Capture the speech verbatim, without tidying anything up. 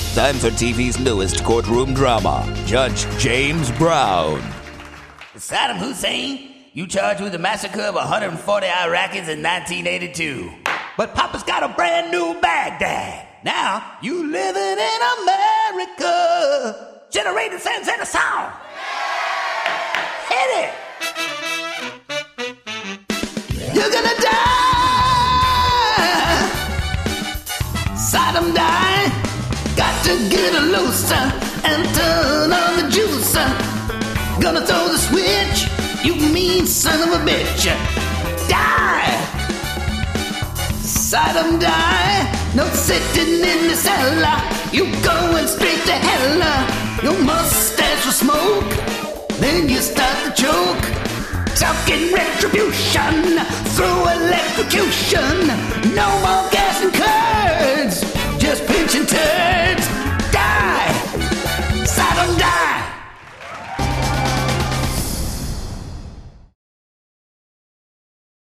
Time for T V's newest courtroom drama, Judge James Brown. Saddam Hussein, you charged with the massacre of one hundred forty Iraqis in nineteen eighty-two. But Papa's got a brand new Baghdad. Now, you living in America. Generating sense in a sound. Hit it. You're gonna die. Saddam die. Got to get a looser and turn on the juicer. Gonna throw the switch, you mean son of a bitch. Die! Saddam die. No sitting in the cellar. You going straight to hell. Your mustache will smoke, then you start to choke. Talking retribution through electrocution. No more